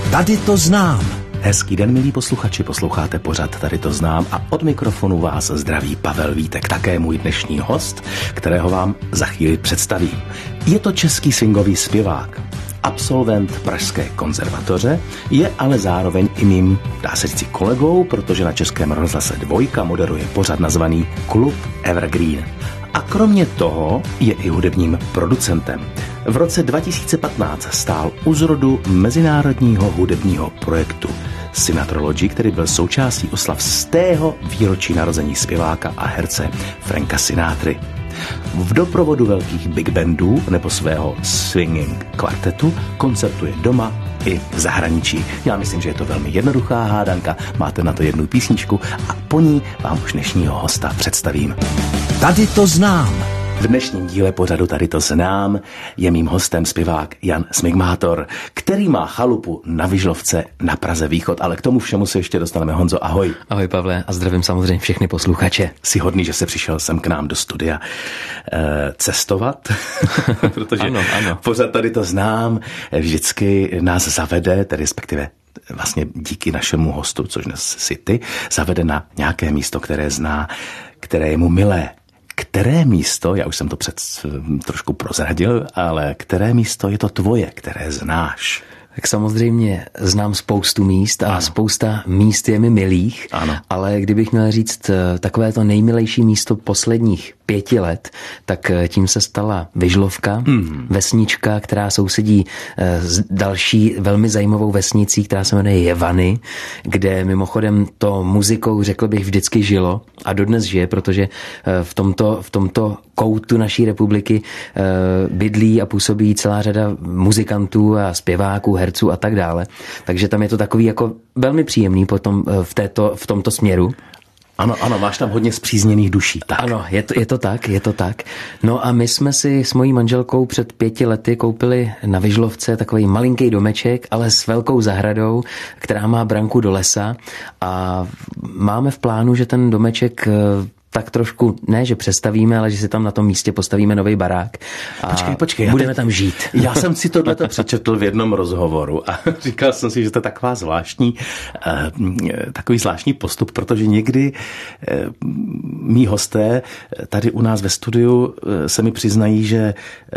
Tady to znám. Hezký den, milí posluchači, posloucháte pořad Tady to znám a od mikrofonu vás zdraví Pavel Vítek, také můj dnešní host, kterého vám za chvíli představím. Je to český swingový zpěvák, absolvent Pražské konzervatoře, je ale zároveň i mým, dá se říct, kolegou, protože na Českém rozhlase Dvojka moderuje pořad nazvaný Klub Evergreen. A kromě toho je i hudebním producentem. V roce 2015 stál u zrodu mezinárodního hudebního projektu Synatrology, který byl součástí oslav 100. výročí narození zpěváka a herce Franka Sinatry. V doprovodu velkých big bandů nebo svého swinging kvartetu koncertuje doma i v zahraničí. Já myslím, že je to velmi jednoduchá hádanka, máte na to jednu písničku a po ní vám už dnešního hosta představím. Tady to znám. V dnešním díle pořadu Tady to znám je mým hostem zpěvák Jan Smigmátor, který má chalupu na Vyžlovce na Praze východ, ale k tomu všemu se ještě dostaneme. Honzo, ahoj. Ahoj Pavle a zdravím samozřejmě všechny posluchače. Jsi hodný, že jsi přišel sem k nám do studia cestovat, protože ano. Pořad Tady to znám vždycky nás zavede, tedy respektive vlastně díky našemu hostu, což dnes si ty, zavede na nějaké místo, které zná, které je mu milé. Které místo, já už jsem to trošku prozradil, ale které místo je to tvoje, které znáš? Tak samozřejmě znám spoustu míst a spousta míst je mi milých, ale kdybych měl říct takové to nejmilejší místo posledních 5 let, tak tím se stala Vyžlovka, vesnička, která sousedí s další velmi zajímavou vesnicí, která se jmenuje Jevany, kde mimochodem to muzikou, řekl bych, vždycky žilo a dodnes žije, protože v tomto koutu naší republiky bydlí a působí celá řada muzikantů a zpěváků, herců a tak dále. Takže tam je to takový jako velmi příjemný potom v tomto směru. Ano, máš tam hodně spřízněných duší. Tak. Ano, je to tak. No a my jsme si s mojí manželkou před 5 lety koupili na Vyžlovce takový malinký domeček, ale s velkou zahradou, která má branku do lesa a máme v plánu, že ten domeček tak trošku, ne, že přestavíme, ale že si tam na tom místě postavíme nový barák. A počkej. Budeme tam žít. Já jsem si tohleto přečetl v jednom rozhovoru a říkal jsem si, že to je takový zvláštní postup, protože někdy mí hosté tady u nás ve studiu se mi přiznají, že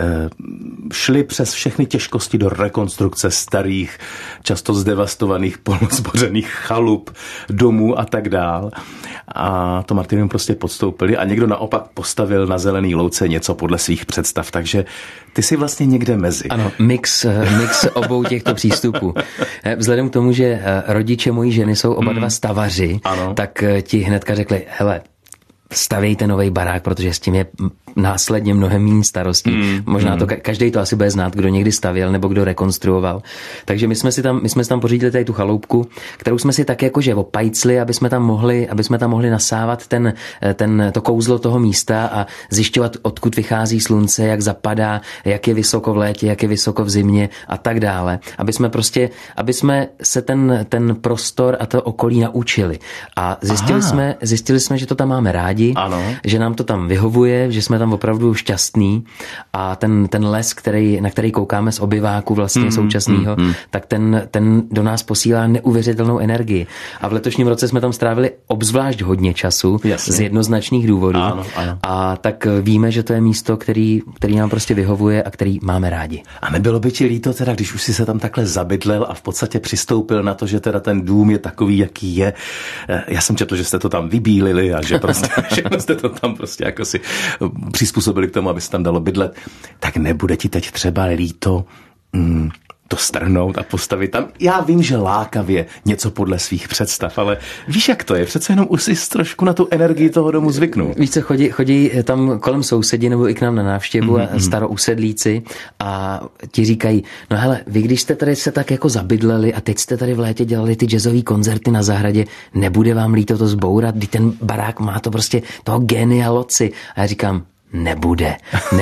šli přes všechny těžkosti do rekonstrukce starých, často zdevastovaných, polozbořených chalup, domů a tak dál. A to Martinem prostě podstoupili a někdo naopak postavil na zelený louce něco podle svých představ, takže ty jsi vlastně někde mezi. Ano, mix obou těchto přístupů. Vzhledem k tomu, že rodiče mojí ženy jsou oba dva stavaři, tak ti hnedka řekli, hele, stavějte nový barák, protože s tím je následně mnohem méně starostí. Možná to každý to asi bude znát, kdo někdy stavěl nebo kdo rekonstruoval. Takže my jsme si tam pořídili tady tu chaloupku, kterou jsme si tak jakože opajcli, aby jsme tam mohli nasávat to kouzlo toho místa a zjišťovat, odkud vychází slunce, jak zapadá, jak je vysoko v létě, jak je vysoko v zimě a tak dále. Aby jsme se ten prostor a to okolí naučili. A zjistili jsme, že to tam máme rádi, že nám to tam vyhovuje, že jsme tam opravdu šťastný a ten les, na který koukáme z obyváku vlastně současného, tak ten do nás posílá neuvěřitelnou energii. A v letošním roce jsme tam strávili obzvlášť hodně času z jednoznačných důvodů. Ano. A tak víme, že to je místo, který nám prostě vyhovuje a který máme rádi. A nebylo by ti líto teda, když už si se tam takhle zabydlel a v podstatě přistoupil na to, že teda ten dům je takový, jaký je. Já jsem četl, že jste to tam vybílili a že prostě všechno jste to tam prostě jako si přizpůsobili k tomu, aby se tam dalo bydlet, tak nebude ti teď třeba líto to strhnout a postavit tam. Já vím, že lákavě něco podle svých představ, ale víš, jak to je? Přece jenom už si trošku na tu energii toho domu zvyknu. Víš co, chodí tam kolem sousedi nebo i k nám na návštěvu starousedlíci a ti říkají, no hele, vy když jste tady se tak jako zabydleli a teď jste tady v létě dělali ty jazzový koncerty na zahradě, nebude vám líto to zbourat, když ten barák má to prostě toho genia loci. A já říkám, nebude.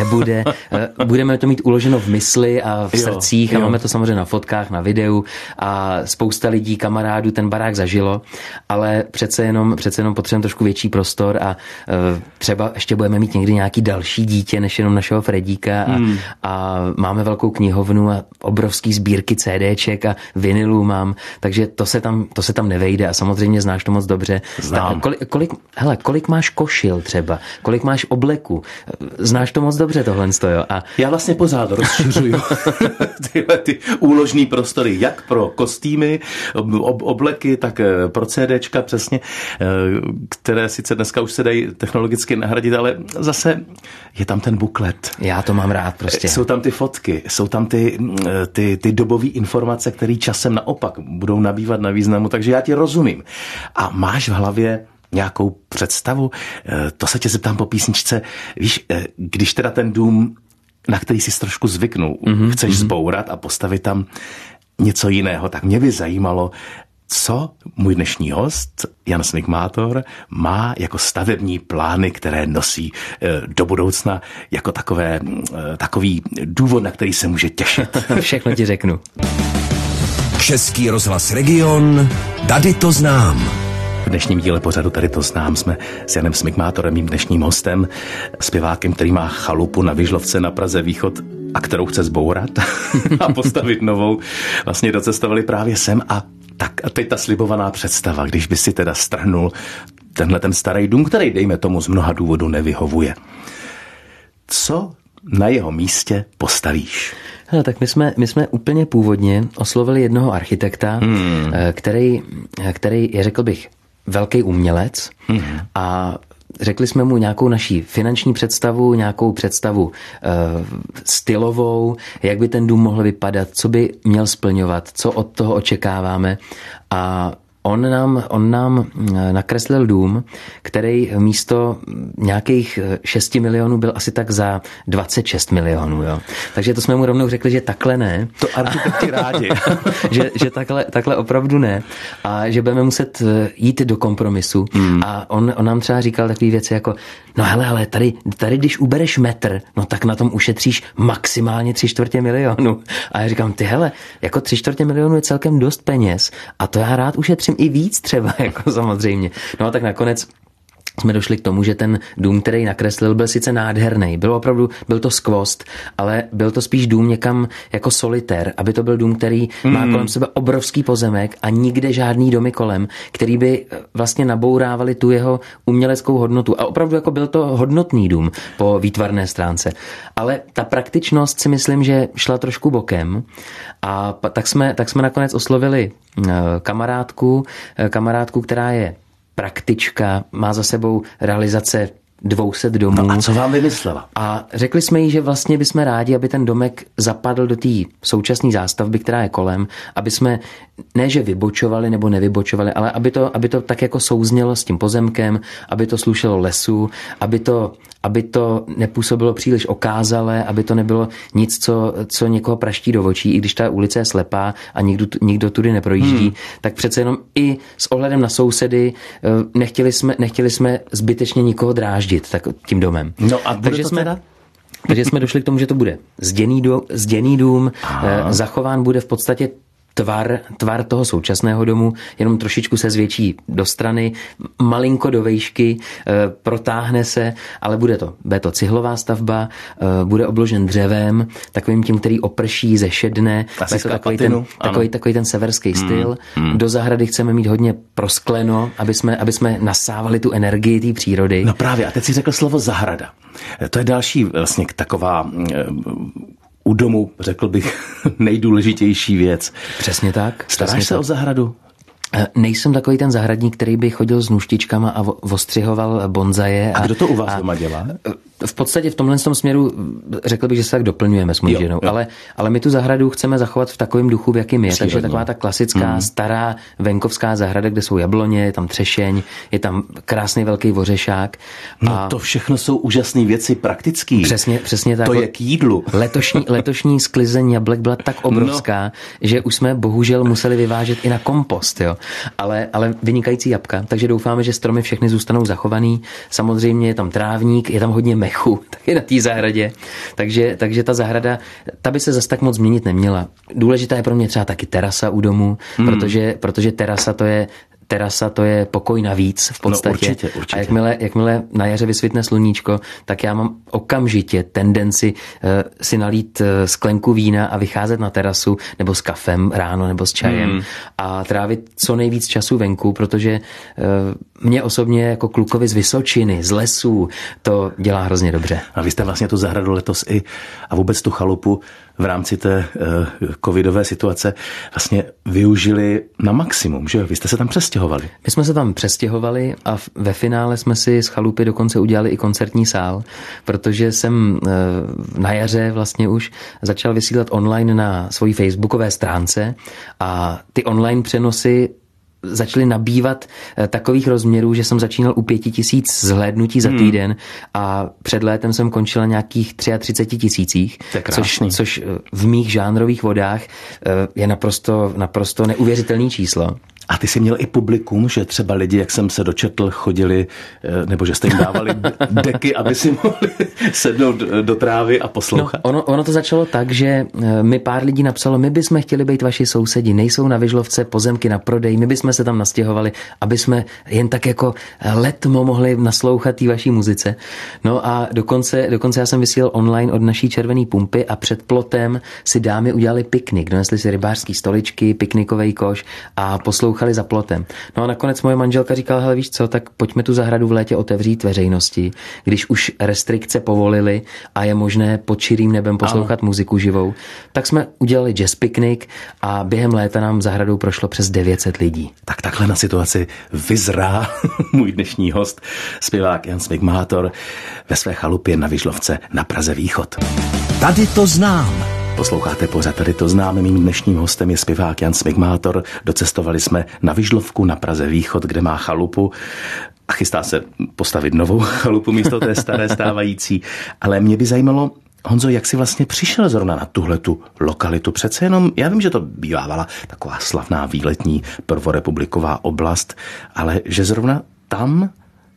Budeme to mít uloženo v mysli a v srdcích a máme to samozřejmě na fotkách, na videu a spousta lidí, kamarádů ten barák zažilo, ale přece jenom potřebujeme trošku větší prostor a třeba ještě budeme mít někdy nějaký další dítě než jenom našeho Fredíka a máme velkou knihovnu a obrovský sbírky CDček a vinilů mám, takže to se tam nevejde a samozřejmě znáš to moc dobře. Znám. Kolik máš košil třeba? Kolik máš obleku? Znáš to moc dobře tohle, jo? A já vlastně pořád rozšiřuju tyhle ty úložný prostory, jak pro kostýmy, obleky, tak pro CDčka přesně, které sice dneska už se dají technologicky nahradit, ale zase je tam ten buklet. Já to mám rád prostě. Jsou tam ty fotky, jsou tam ty dobové informace, které časem naopak budou nabývat na významu, takže já ti rozumím. A máš v hlavě nějakou představu? To se tě zeptám po písničce. Víš, když teda ten dům, na který jsi trošku zvyknul, chceš zbourat a postavit tam něco jiného, tak mě by zajímalo, co můj dnešní host, Jan Smikmátor, má jako stavební plány, které nosí do budoucna jako takový důvod, na který se může těšit. Všechno ti řeknu. Český rozhlas Region, tady to znám. V dnešním díle pořadu Tady to znám jsme s Janem Smikmátorem, mým dnešním hostem, zpěvákem, který má chalupu na Vyžlovce na Praze východ a kterou chce zbourat a postavit novou. Vlastně docestovali právě sem a teď ta slibovaná představa, když by si teda strhnul tenhle ten starý dům, který dejme tomu z mnoha důvodů nevyhovuje. Co na jeho místě postavíš? Hele, tak my jsme úplně původně oslovili jednoho architekta, který je, řekl bych, velký umělec a řekli jsme mu nějakou naší finanční představu, nějakou představu stylovou, jak by ten dům mohl vypadat, co by měl splňovat, co od toho očekáváme a on nám nakreslil dům, který místo nějakých 6 milionů byl asi tak za 26 milionů. Jo. Takže to jsme mu rovnou řekli, že takhle ne. To architekti rádi. že takhle opravdu ne. A že budeme muset jít do kompromisu. A on nám třeba říkal takové věci jako, no hele, tady když ubereš metr, no tak na tom ušetříš maximálně 3/4 milionu. A já říkám, ty hele, jako 3/4 milionu je celkem dost peněz a to já rád ušetřím i víc třeba, jako samozřejmě. No a tak nakonec jsme došli k tomu, že ten dům, který nakreslil, byl sice nádherný, byl to skvost, ale byl to spíš dům někam jako solitér, aby to byl dům, který má kolem sebe obrovský pozemek a nikde žádný domy kolem, který by vlastně nabourávali tu jeho uměleckou hodnotu. A opravdu jako byl to hodnotný dům po výtvarné stránce. Ale ta praktičnost si myslím, že šla trošku bokem a tak jsme nakonec oslovili kamarádku, která je praktička, má za sebou realizace 200 domů. No a co vám vymyslela? A řekli jsme jí, že vlastně bychom rádi, aby ten domek zapadl do té současné zástavby, která je kolem, aby jsme ne, že vybočovali nebo nevybočovali, ale aby to tak jako souznělo s tím pozemkem, aby to slušelo lesu, aby to nepůsobilo příliš okázale, aby to nebylo nic, co někoho praští do očí, i když ta ulice je slepá a nikdo tudy neprojíždí, tak přece jenom i s ohledem na sousedy nechtěli jsme zbytečně nikoho dráždit tak tím domem. No a takže jsme došli k tomu, že to bude zděný dům, zachován bude v podstatě tvar toho současného domu, jenom trošičku se zvětší do strany, malinko do vejšky, protáhne se, ale bude to cihlová stavba, bude obložen dřevem, takovým tím, který oprší, zešedne, takový ten severský styl. Do zahrady chceme mít hodně proskleno, aby jsme nasávali tu energii té přírody. No právě, a teď si řekl slovo zahrada. To je další vlastně taková u domu, řekl bych, nejdůležitější věc. Přesně tak. Staráš se o zahradu? Nejsem takový ten zahradník, který by chodil s nůžtičkama a ostřihoval bonzaje. A kdo to u vás doma dělá? V podstatě v tomhle směru řekl bych, že se tak doplňujeme s mojí ženou. Ale my tu zahradu chceme zachovat v takovém duchu, v jakým je. Takže taková ta klasická, stará venkovská zahrada, kde jsou jabloně, je tam třešeň, je tam krásný velký ořešák. No to všechno jsou úžasné věci praktický. Přesně tak. To je k jídlu. Letošní sklizeň jablek byla tak obrovská, že už jsme bohužel museli vyvážet i na kompost. Jo. Ale vynikající jabka, takže doufáme, že stromy všechny zůstanou zachovaný. Samozřejmě je tam trávník, je tam hodně mechu, taky na té zahradě. Takže ta zahrada, ta by se zas tak moc změnit neměla. Důležitá je pro mě třeba taky terasa u domu, protože terasa to je pokoj navíc v podstatě. No, určitě. A jakmile na jaře vysvitne sluníčko, tak já mám okamžitě tendenci si nalít sklenku vína a vycházet na terasu nebo s kafem ráno nebo s čajem a trávit co nejvíc času venku, protože mě osobně jako klukovi z Vysočiny, z lesů, to dělá hrozně dobře. A vy jste vlastně tu zahradu letos a vůbec tu chalupu v rámci té covidové situace vlastně využili na maximum, že? Vy jste se tam přestěhovali. My jsme se tam přestěhovali a ve finále jsme si z chalupy dokonce udělali i koncertní sál, protože jsem na jaře vlastně už začal vysílat online na svojí facebookové stránce a ty online přenosy začaly nabývat takových rozměrů, že jsem začínal u 5000 zhlédnutí za týden a před létem jsem končil na nějakých 33 000, což v mých žánrových vodách je naprosto neuvěřitelný číslo. A ty jsi měl i publikum, že třeba lidi, jak jsem se dočetl, chodili, nebo že jste jim dávali deky, aby si mohli sednout do trávy a poslouchat? No, ono to začalo tak, že mi pár lidí napsalo, my bychom chtěli být vaši sousedi, nejsou na Vyžlovce pozemky na prodej, my bychom se tam nastěhovali, aby jsme jen tak jako letmo mohli naslouchat té vaší muzice. No a dokonce já jsem vysílal online od naší červené pumpy a před plotem si dámy udělali piknik, donesli si rybářský stoličky, piknikový koš a poslouchali za plotem. No a nakonec moje manželka říkala, hele víš co, tak pojďme tu zahradu v létě otevřít veřejnosti, když už restrikce povolily a je možné pod širým nebem poslouchat muziku živou, tak jsme udělali jazz piknik a během léta nám zahradou prošlo přes 900 lidí. Tak takhle na situaci vyzrá můj dnešní host, zpěvák Jan Smigmátor ve své chalupě na Vyžlovce na Praze Východ. Tady to znám. Posloucháte pořad Tady to znám. Mým dnešním hostem je zpěvák Jan Smigmátor. Docestovali jsme na Vyžlovku na Praze Východ, kde má chalupu a chystá se postavit novou chalupu místo té staré stávající. Ale mě by zajímalo, Honzo, jak jsi vlastně přišel zrovna na tuhletu lokalitu? Přece jenom, já vím, že to bývávala taková slavná výletní prvorepubliková oblast, ale že zrovna tam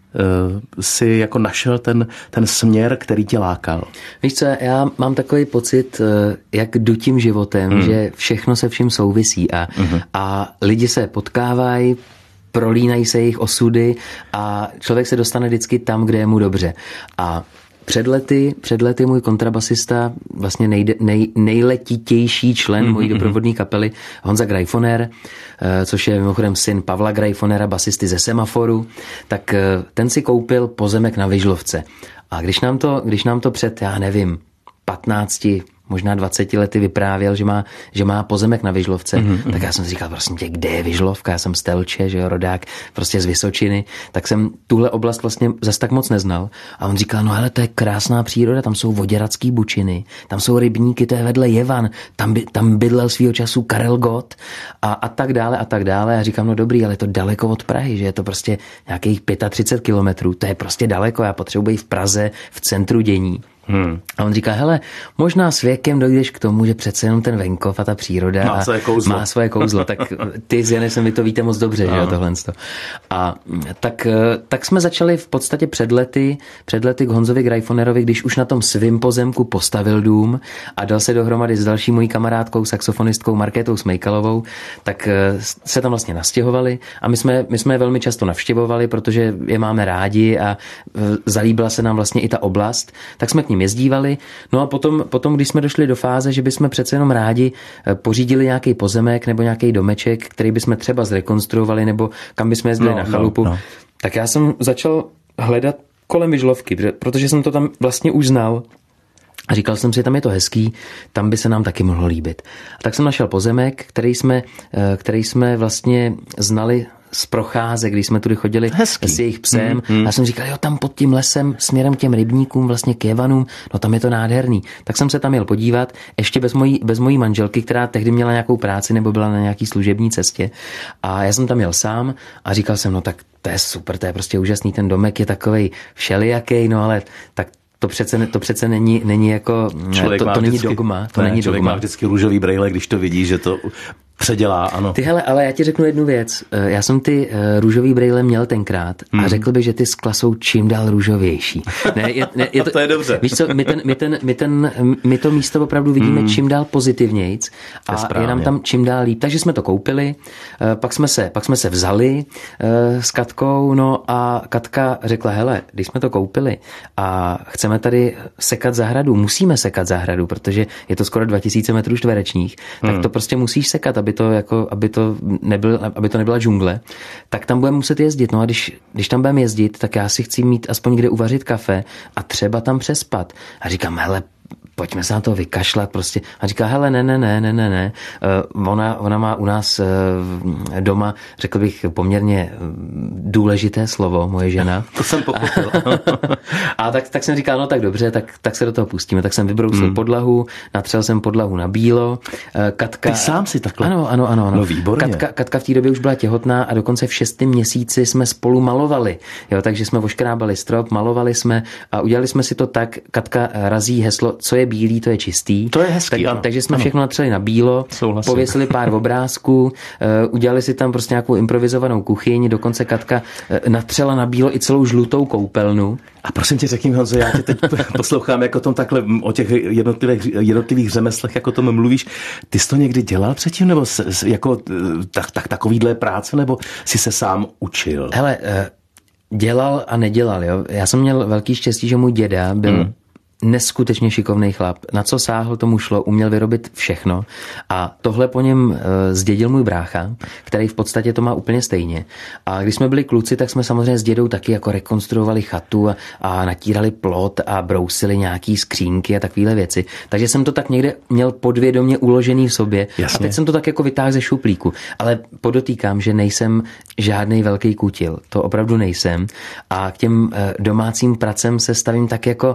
si jako našel ten směr, který tě lákal. Víš co, já mám takový pocit, jak jdu tím životem, že všechno se vším souvisí a lidi se potkávají, prolínají se jejich osudy a člověk se dostane vždycky tam, kde je mu dobře. A před lety můj kontrabasista, vlastně nejletitější člen mojí doprovodné kapely, Honza Greifoner, což je mimochodem syn Pavla Greifonera, basisty ze Semaforu, tak ten si koupil pozemek na Vyžlovce. A když nám to před, já nevím, 15, možná 20 lety vyprávěl, že má pozemek na Vyžlovce, tak já jsem si říkal, prosím tě, kde je Vyžlovka? Já jsem z Telče, že jo, rodák prostě z Vysočiny, tak jsem tuhle oblast vlastně zas tak moc neznal. A on říkal, no hele, to je krásná příroda, tam jsou voděracký bučiny, tam jsou rybníky, to je vedle Jevan, tam bydlel svýho času Karel Gott a tak dále a tak dále. A říkám, no dobrý, ale je to daleko od Prahy, že je to prostě nějakých 35 kilometrů, to je prostě daleko, já potřebuji být v Praze, v centru dění. A on říká, hele, možná s věkem dojdeš k tomu, že přece jenom ten venkov a ta příroda má svoje kouzlo. Tak ty s Janesem, vy to víte moc dobře, že jo, tohle. A tak jsme začali v podstatě před lety k Honzovi Greifonerovi, když už na tom svým pozemku postavil dům a dal se dohromady s další mojí kamarádkou, saxofonistkou Markétou Smejkalovou, tak se tam vlastně nastěhovali a my jsme je velmi často navštěvovali, protože je máme rádi a zalíbila se nám vlastně i ta oblast, tak jsme k ním jezdívali. No a potom, když jsme došli do fáze, že bychom přece jenom rádi pořídili nějaký pozemek nebo nějaký domeček, který bychom třeba zrekonstruovali nebo kam bychom jezdili na chalupu, tak já jsem začal hledat kolem Vyžlovky, protože jsem to tam vlastně už znal. A říkal jsem si, tam je to hezký, tam by se nám taky mohlo líbit. A tak jsem našel pozemek, který jsme vlastně znali z procházek, když jsme tudy chodili s jejich psem. A já jsem říkal, jo, tam pod tím lesem, směrem k těm rybníkům, vlastně k Jevanům, no tam je to nádherný. Tak jsem se tam jel podívat, ještě bez mojí manželky, která tehdy měla nějakou práci nebo byla na nějaký služební cestě. A já jsem tam jel sám a říkal jsem, no tak to je super, to je prostě úžasný, ten domek je takovej všelijaký, no ale tak to přece není jako, to není dogma. Člověk má vždycky růžový brejle, když to vidí, že to předělá, ano. Ty hele, ale já ti řeknu jednu věc. Já jsem ty růžový brejle měl tenkrát a řekl bych, že ty skla jsou čím dál růžovější. Ne, to je dobře. Víš co, my to místo opravdu vidíme čím dál pozitivnějc a je nám tam čím dál líp. Takže jsme to koupili, pak jsme se vzali s Katkou, no a Katka řekla, hele, když jsme to koupili a chceme tady sekat zahradu, musíme sekat zahradu, protože je to skoro 2000 metrů čtverečních, tak to prostě musíš sekat, aby to nebyla džungle, tak tam budeme muset jezdit. No a když tam budeme jezdit, tak já si chci mít aspoň kde uvařit kafe a třeba tam přespat. A říkám, hele, pojďme se na to vykašlat prostě. A říká, hele, ne. Ona má u nás doma, řekl bych, poměrně důležité slovo, moje žena. To jsem pochopil. A tak jsem říkal, no tak dobře, tak se do toho pustíme. Tak jsem vybrousil podlahu, natřel jsem podlahu na bílo. Katka... Ty sám si takhle? Ano. No výborně. Katka v té době už byla těhotná a dokonce v 6. měsíci jsme spolu malovali. Jo, takže jsme oškrábali strop, malovali jsme a udělali jsme si to tak, Katka razí heslo, co je bílý, to je čistý. To je hezký, ano. Takže jsme všechno natřeli na bílo, pověsili pár obrázků, udělali si tam prostě nějakou improvizovanou kuchyň, dokonce Katka natřela na bílo i celou žlutou koupelnu. A prosím tě, řekni mi, Honzo, já tě teď poslouchám, jako tom takhle o těch jednotlivých řemeslech, jako tom mluvíš. Ty jsi to někdy dělal předtím, nebo jako takovýhle práce, nebo jsi se sám učil? Hele, dělal a nedělal, jo. Já jsem měl velký štěstí, že můj děda byl neskutečně šikovný chlap. Na co sáhl, tomu šlo, uměl vyrobit všechno a tohle po něm zdědil můj brácha, který v podstatě to má úplně stejně. A když jsme byli kluci, tak jsme samozřejmě s dědou taky jako rekonstruovali chatu a natírali plot a brousili nějaký skřínky a takovéhle věci. Takže jsem to tak někde měl podvědomě uložený v sobě. Jasně. A teď jsem to tak jako vytáhl ze šuplíku. Ale podotýkám, že nejsem žádnej velký kutil. To opravdu nejsem. A k těm domácím pracem se stavím tak jako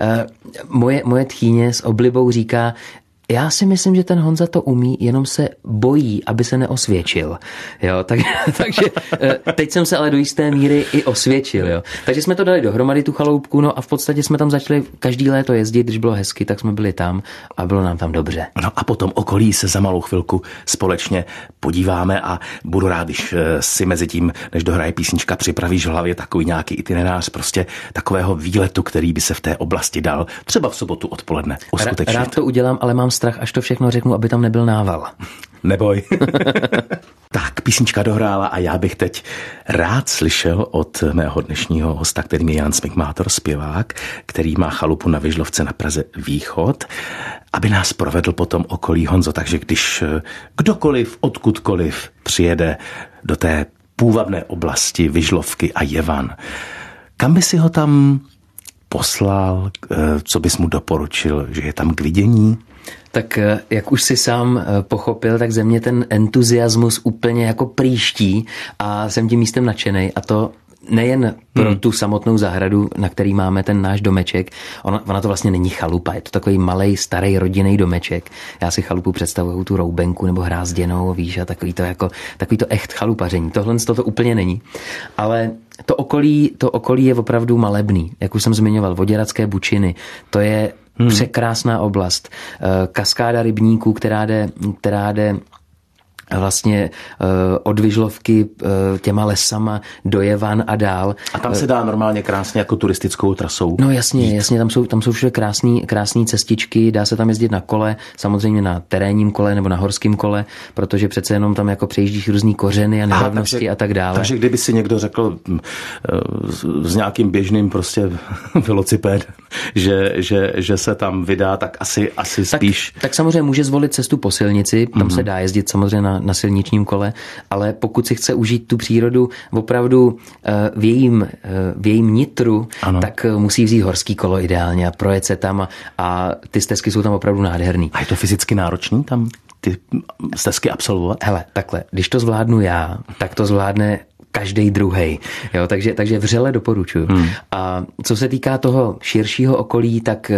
moje tchýně s oblibou říká, já si myslím, že ten Honza to umí, jenom se bojí, aby se neosvědčil. Jo, takže teď jsem se ale do jisté míry i osvědčil. Jo. Takže jsme to dali dohromady, tu chaloupku, no a v podstatě jsme tam začali každý léto jezdit, když bylo hezky, tak jsme byli tam a bylo nám tam dobře. No a potom okolí se za malou chvilku společně podíváme a budu rád, když si mezi tím, než dohraje písnička, připravíš v hlavě takový nějaký itinerář, prostě takového výletu, který by se v té oblasti dal, třeba v sobotu odpoledne uskutečnit. Rád to udělám, ale mám strach, až to všechno řeknu, aby tam nebyl nával. Neboj. Tak, písnička dohrála a já bych teď rád slyšel od mého dnešního hosta, kterým je Jan Smikmátor, zpěvák, který má chalupu na Vyžlovce na Praze Východ, aby nás provedl potom okolí. Honzo, takže když kdokoliv, odkudkoliv přijede do té půvabné oblasti Vyžlovky a Jevan, kam by si ho tam poslal, co bys mu doporučil, že je tam k vidění? Tak jak už si sám pochopil, tak ze mě ten entuziasmus úplně jako prýští a jsem tím místem nadšenej a to nejen pro tu samotnou zahradu, na který máme ten náš domeček. Ona to vlastně není chalupa, je to takový malej, starý rodinný domeček. Já si chalupu představuju tu roubenku nebo hrázděnou, víš, a takový to echt chalupaření. Tohle to úplně není. Ale to okolí je opravdu malebný. Jak už jsem zmiňoval, Voděradské Bučiny, to je překrásná oblast. Kaskáda rybníků, která jde vlastně od Vyžlovky těma lesama do Jevan a dál. A tam se dá normálně krásně jako turistickou trasou. No jasně, tam jsou všude krásný cestičky, dá se tam jezdit na kole, samozřejmě na terénním kole nebo na horském kole, protože přece jenom tam jako přejíždíš různý kořeny a nerovnosti a tak dále. Takže kdyby si někdo řekl s nějakým běžným prostě velocipédem, že se tam vydá, tak asi spíš. Tak samozřejmě může zvolit cestu po silnici, tam se dá jezdit samozřejmě na silničním kole, ale pokud si chce užít tu přírodu opravdu v jejím nitru, ano, tak musí vzít horský kolo ideálně a projet se tam a ty stezky jsou tam opravdu nádherný. A je to fyzicky náročný tam ty stezky absolvovat? Hele, takhle, když to zvládnu já, tak to zvládne každej druhej. Jo, takže vřele doporučuji. A co se týká toho širšího okolí, tak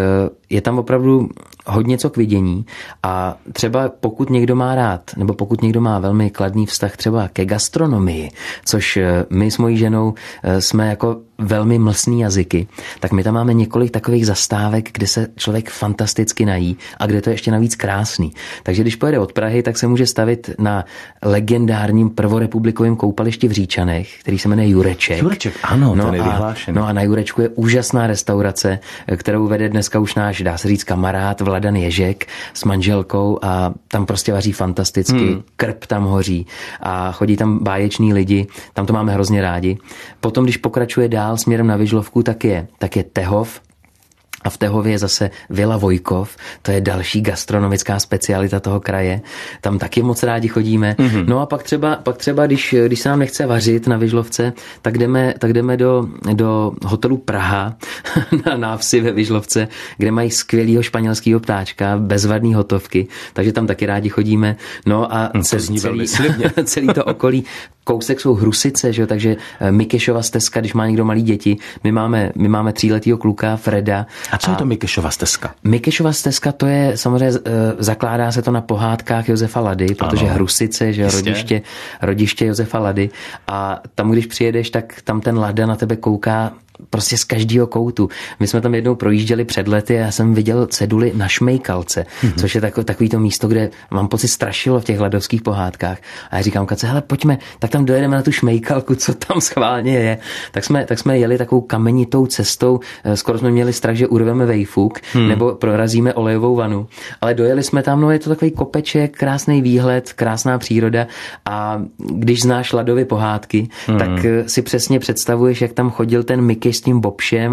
je tam opravdu hodně co k vidění a třeba pokud někdo má rád, nebo pokud někdo má velmi kladný vztah třeba ke gastronomii, což my s mojí ženou jsme jako velmi mlsný jazyky, tak my tam máme několik takových zastávek, kde se člověk fantasticky nají a kde to je ještě navíc krásný. Takže když pojede od Prahy, tak se může stavit na legendárním prvorepublikovém koupališti v Říčanech, který se jmenuje Jureček. Jureček, ano, ten je vyhlášený. No a na Jurečku je úžasná restaurace, kterou vede dneska už náš, dá se říct, kamarád Vladan Ježek s manželkou a tam prostě vaří fantasticky, krb tam hoří a chodí tam báječní lidi, tam to máme hrozně rádi. Potom, když pokračuje dál směrem na Vyžlovku, tak je Tehov. A v Tehově je zase Vila Vojkov, to je další gastronomická specialita toho kraje. Tam taky moc rádi chodíme. No a pak třeba když se nám nechce vařit na Vyžlovce, tak jdeme do hotelu Praha na návsi ve Vyžlovce, kde mají skvělýho španělského ptáčka, bezvadný hotovky, takže tam taky rádi chodíme. No a celý to okolí. Kousek jsou Hrusice, že jo? Takže Mikešova stezka, když má někdo malý děti. My máme 3letýho kluka Freda. A co je to Mikešova stezka? Mikešova stezka, to je samozřejmě, zakládá se to na pohádkách Josefa Lady, protože ano. Hrusice, že rodiště Josefa Lady. A tam, když přijedeš, tak tam ten Lada na tebe kouká prostě z každého koutu. My jsme tam jednou projížděli před lety a já jsem viděl ceduli na Šmejkalce, což je takový to místo, kde mám pocit strašilo v těch ladovských pohádkách. A já říkám Kace, hele, pojďme, tak tam dojedeme na tu Šmejkalku, co tam schválně je. Tak jsme jeli takovou kamenitou cestou, skoro jsme měli strach, že urveme vejfuk, nebo prorazíme olejovou vanu. Ale dojeli jsme tam, no je to takový kopeček, krásný výhled, krásná příroda a když znáš Ladovy pohádky, tak si přesně představuješ, jak tam chodil ten Mickey s tím Bobšem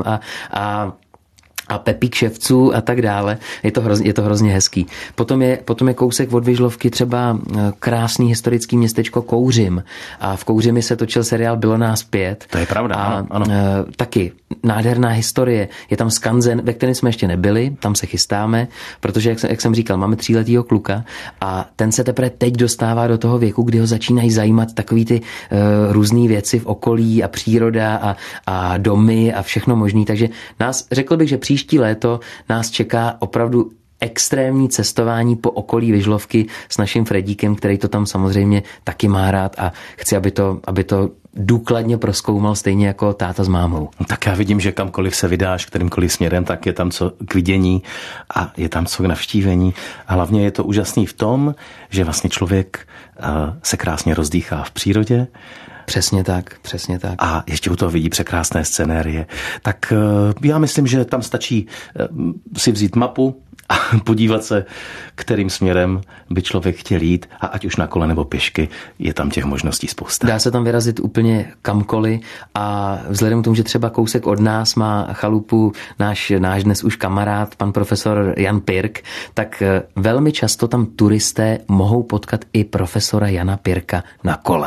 a Pepík ševců a tak dále. Je to hrozně hezký. Potom je kousek od Vyžlovky třeba krásný historický městečko Kouřim. A v Kouřimi se točil seriál Bylo nás 5. To je pravda, ano. Taky nádherná historie. Je tam skanzen, ve kterém jsme ještě nebyli, tam se chystáme, protože, jak jsem říkal, máme 3letýho kluka a ten se teprve teď dostává do toho věku, kdy ho začínají zajímat takový ty různý věci v okolí a příroda a domy a všechno možný. Takže řekl bych, že příští léto nás čeká opravdu extrémní cestování po okolí Vyžlovky s naším Fredíkem, který to tam samozřejmě taky má rád a chci, aby to důkladně prozkoumal stejně jako táta s mámou. Tak já vidím, že kamkoliv se vydáš, kterýmkoliv směrem, tak je tam co k vidění a je tam co k navštívení. A hlavně je to úžasný v tom, že vlastně člověk se krásně rozdýchá v přírodě. Přesně tak. A ještě u toho vidí překrásné scenérie. Tak já myslím, že tam stačí si vzít mapu a podívat se, kterým směrem by člověk chtěl jít a ať už na kole nebo pěšky, je tam těch možností spousta. Dá se tam vyrazit úplně kamkoliv a vzhledem k tomu, že třeba kousek od nás má chalupu náš dnes už kamarád, pan profesor Jan Pirk, tak velmi často tam turisté mohou potkat i profesora Jana Pirka na kole.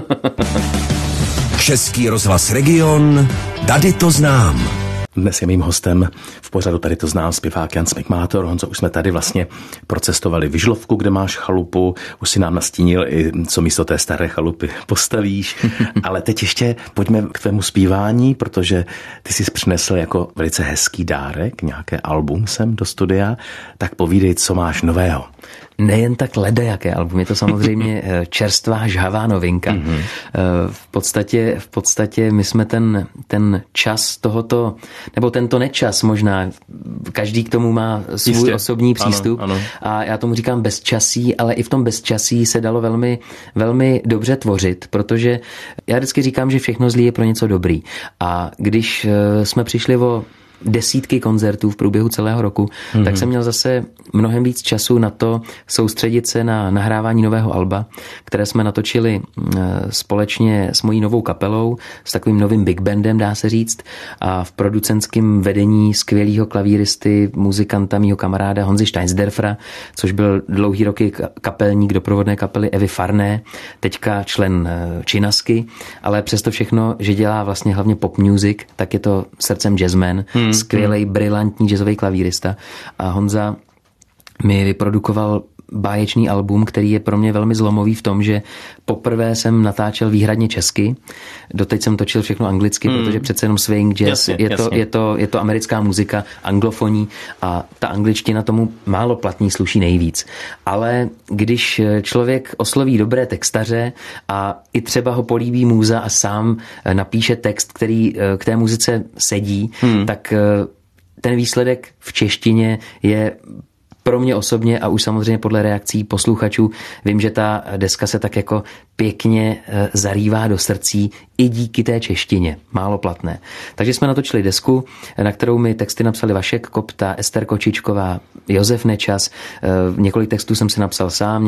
Český rozhlas Region, Tady to znám. Dnes je mým hostem v pořadu Tady to znám zpěvák Jan Smekmátor. Honzo, už jsme tady vlastně procestovali Vyžlovku, kde máš chalupu, už si nám nastínil i co místo té staré chalupy postavíš, ale teď ještě pojďme k tvému zpívání, protože ty jsi přinesl jako velice hezký dárek, nějaké album sem do studia, tak povídej, co máš nového. Nejen tak ledajaké album, je to samozřejmě čerstvá žhavá novinka. V podstatě my jsme ten čas tohoto, nebo tento nečas možná, každý k tomu má svůj osobní přístup. Ano. A já tomu říkám bezčasí, ale i v tom bezčasí se dalo velmi, velmi dobře tvořit, protože já vždycky říkám, že všechno zlý je pro něco dobrý. A když jsme přišli o desítky koncertů v průběhu celého roku, tak jsem měl zase mnohem víc času na to soustředit se na nahrávání nového alba, které jsme natočili společně s mojí novou kapelou, s takovým novým big bandem, dá se říct, a v producentském vedení skvělého klavíristy, muzikanta, mýho kamaráda Honzy Steinsderfera, což byl dlouhý roky kapelník doprovodné kapely Evy Farné, teďka člen Činasky, ale přesto všechno, že dělá vlastně hlavně pop music, tak je to srdcem jazzman, skvělej, brilantní jazzový klavírista. A Honza mi vyprodukoval báječný album, který je pro mě velmi zlomový v tom, že poprvé jsem natáčel výhradně česky. Doteď jsem točil všechno anglicky, protože přece jenom swing, jazz, je to americká muzika, anglofoní a ta angličtina tomu málo platní sluší nejvíc. Ale když člověk osloví dobré textaře a i třeba ho políbí můza a sám napíše text, který k té muzice sedí, tak ten výsledek v češtině je pro mě osobně a už samozřejmě podle reakcí posluchačů vím, že ta deska se tak jako pěkně zarývá do srdcí i díky té češtině, málo platné. Takže jsme natočili desku, na kterou mi texty napsali Vašek Kopta, Ester Kočičková, Josef Nečas. Několik textů jsem si napsal sám,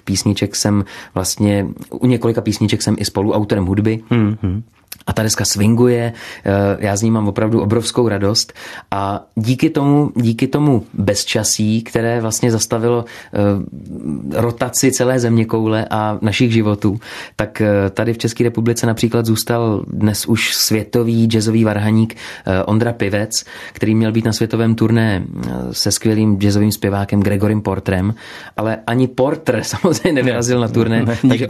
u několika písniček jsem i spoluautorem hudby. A ta deska swinguje, já z ní mám opravdu obrovskou radost a díky tomu bezčasí, které vlastně zastavilo rotaci celé zeměkoule a našich životů, tak tady v České republice například zůstal dnes už světový jazzový varhaník Ondra Pivec, který měl být na světovém turné se skvělým jazzovým zpěvákem Gregorem Porterem, ale ani Porter samozřejmě nevyrazil na turné, takže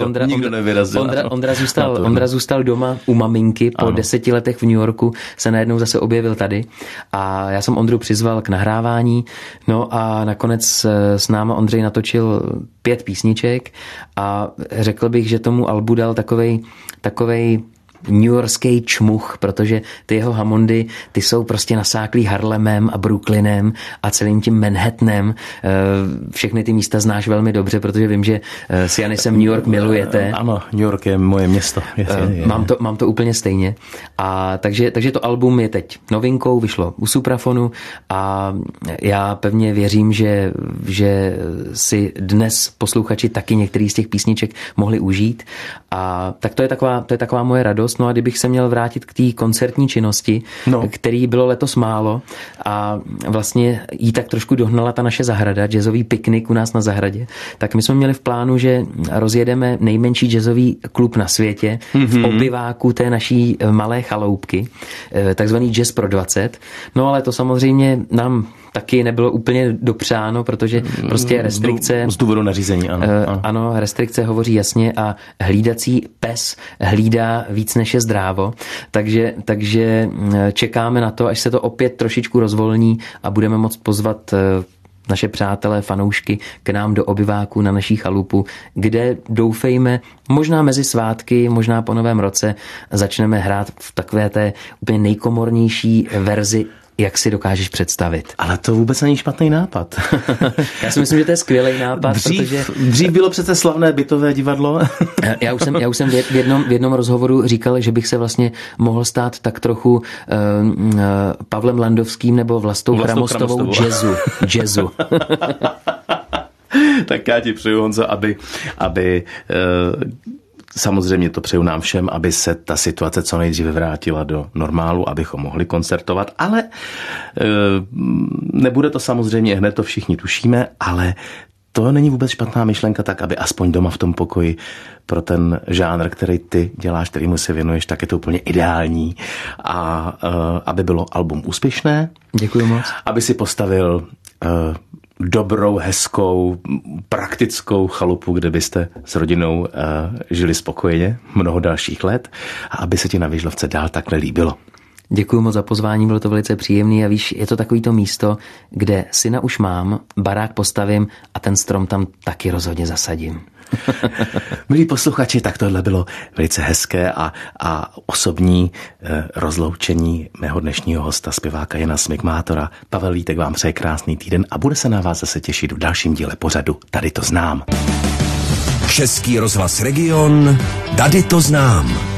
Ondra zůstal doma u maminky. Po 10 letech v New Yorku se najednou zase objevil tady a já jsem Ondru přizval k nahrávání, no a nakonec s náma Ondřej natočil 5 písniček a řekl bych, že tomu albu dal takovej newyorský čmuch, protože ty jeho Hammondy, ty jsou prostě nasáklý Harlemem a Brooklynem a celým tím Manhattanem. Všechny ty místa znáš velmi dobře, protože vím, že s Janisem New York milujete. Ano, New York je moje město. Mám to úplně stejně. A takže to album je teď novinkou, vyšlo u Suprafonu a já pevně věřím, že si dnes posluchači taky některý z těch písniček mohli užít. A tak to je taková moje radost. No a kdybych se měl vrátit k té koncertní činnosti, který bylo letos málo a vlastně jí tak trošku dohnala ta naše zahrada, jazzový piknik u nás na zahradě, tak my jsme měli v plánu, že rozjedeme nejmenší jazzový klub na světě v obyváku té naší malé chaloupky, takzvaný Jazz pro 20. No ale to samozřejmě nám taky nebylo úplně dopřáno, protože prostě restrikce... Z důvodu nařízení, ano. Ano, restrikce hovoří jasně a hlídací pes hlídá víc než je zdrávo, takže čekáme na to, až se to opět trošičku rozvolní a budeme moct pozvat naše přátelé, fanoušky k nám do obyváku na naší chalupu, kde doufejme, možná mezi svátky, možná po Novém roce začneme hrát v takové té úplně nejkomornější verzi, jak si dokážeš představit. Ale to vůbec není špatný nápad. Já si myslím, že to je skvělý nápad, protože... Dřív bylo přece slavné bytové divadlo. Já už jsem v jednom rozhovoru říkal, že bych se vlastně mohl stát tak trochu Pavlem Landovským nebo Vlastou Chramostovou jazzu. Tak já ti přeju, Honzo, aby samozřejmě to přeju nám všem, aby se ta situace co nejdříve vrátila do normálu, abychom mohli koncertovat, ale nebude to samozřejmě hned, to všichni tušíme, ale to není vůbec špatná myšlenka, tak aby aspoň doma v tom pokoji pro ten žánr, který ty děláš, kterýmu se věnuješ, tak je to úplně ideální a aby bylo album úspěšné. Děkuji moc. Aby si postavil dobrou, hezkou, praktickou chalupu, kde byste s rodinou žili spokojeně mnoho dalších let a aby se ti na Vyžlovce dál takhle líbilo. Děkuji moc za pozvání, bylo to velice příjemný a víš, je to takovýto místo, kde syna už mám, barák postavím a ten strom tam taky rozhodně zasadím. Milí posluchači, tak tohle bylo velice hezké a osobní rozloučení mého dnešního hosta, zpěváka Jana Smikmátora. Pavel Vítek vám přeje krásný týden a bude se na vás zase těšit v dalším díle pořadu Tady to znám. Český rozhlas Region, Tady to znám.